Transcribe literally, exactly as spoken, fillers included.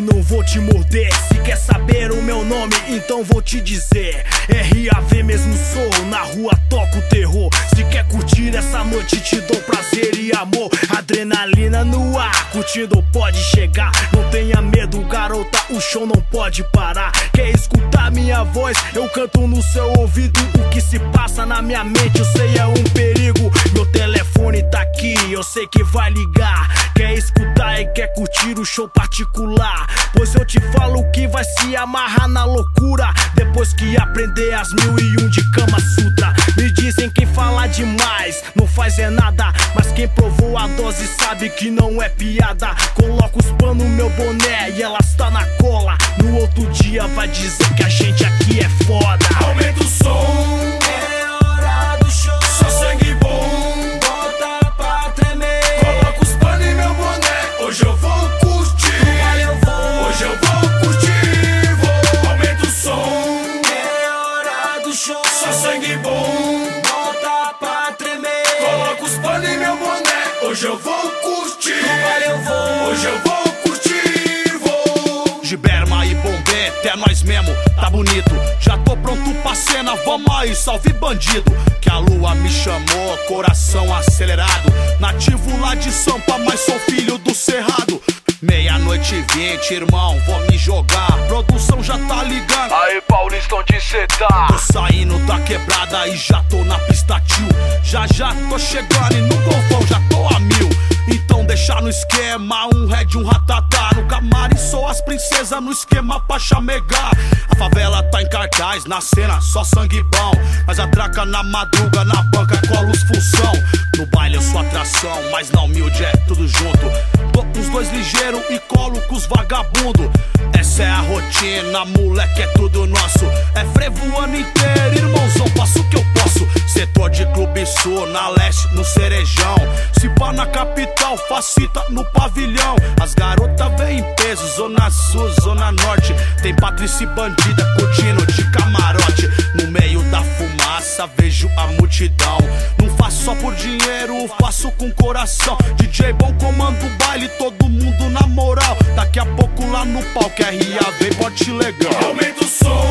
não vou te morder. Se quer saber o meu nome, então vou te dizer. R A V mesmo sou, na rua toco terror. Se quer curtir essa noite, te dou prazer e amor. Adrenalina no ar, curtindo pode chegar. Não tenha medo, garota, o show não pode parar. Quer escutar minha voz? Eu canto no seu ouvido. O que se passa na minha mente, eu sei é um perigo. Meu telefone tá aqui, eu sei que vai ligar. Quer escutar e quer curtir o show particular? Pois eu te falo que vai se amarrar na loucura depois que aprender as mil e um de Kama Sutra. Me dizem que fala demais não faz é nada, mas quem provou a dose sabe que não é piada. Coloca os panos no meu boné e elas tá na cola. No outro dia vai dizer que a gente aqui é foda. Aumenta o som, é hora do show. Só sangue bom, bota pra tremer. Coloca os panos em meu boné, hoje eu vou curtir. Vale, eu vou, hoje eu vou curtir, vou. Aumenta o som, é hora do show. Só sangue bom, bota pra tremer. Coloca os panos em meu boné, hoje eu vou curtir. Vale, eu vou, hoje eu vou curtir, vou. Giberma e Bombê, até nós mesmo, tá bonito. Já tô pronto pra cena, vamos aí, salve bandido. Que a lua me chamou, coração acelerado. Nativo lá de Sampa, mas sou filho do Cerrado. Meia-noite e vinte, irmão, vou me jogar. Produção já tá ligando. Aí, Paulista, onde cê tá? Tô saindo da quebrada e já tô na pista tio. Já já tô chegando e no golfão já tô a mil. Então deixa no esquema, um red, um ratatá. No camarim sou as princesas, no esquema pra chamegar. A favela tá em cartaz, na cena só sangue bom. Mas atraca na madruga, na banca cola os função. No baile eu sou atração, mas na humilde é tudo junto. Tô com os dois ligeiros e colo com os vagabundo. Essa é a rotina, moleque, é tudo nosso. É frevo o ano inteiro, irmãozão, faço o que eu posso. Setor de Clube Sul, na leste, no Cerejão. Se pá na capital, facita no pavilhão. As garotas vêm em peso, zona sul, zona norte. Tem Patrícia e bandida curtindo de camarote. No meio da fumaça vejo a multidão. Não faço só por dinheiro, faço com coração. D J bom comanda o baile, todo mundo na moral. Daqui a pouco lá no palco R A V, bote legal. Aumenta o som.